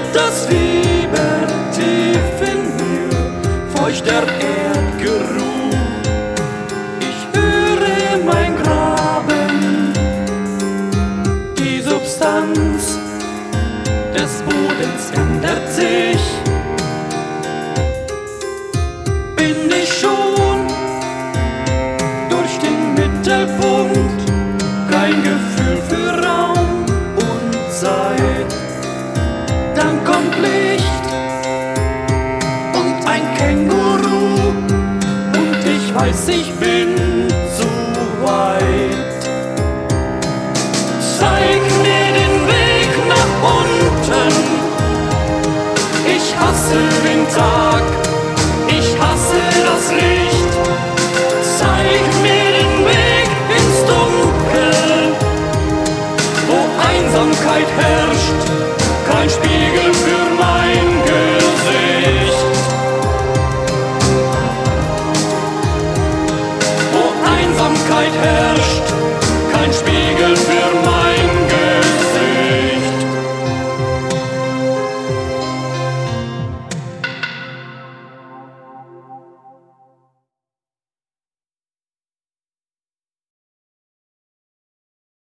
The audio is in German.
das Fieber tief in mir, feuchter Erdgeruch. Ich höre mein Graben, die Substanz des Bodens ändert sich. Bin ich schon durch den Mittelpunkt, kein Gefühl für Raum und Zeit. Dann kommt Licht und ein Känguru und ich weiß, ich bin zu weit. Zeig mir den Weg nach unten. Ich hasse den Tag, ich hasse das Licht. Zeig mir den Weg ins Dunkel, wo Einsamkeit herrscht, kein Spiegel für mein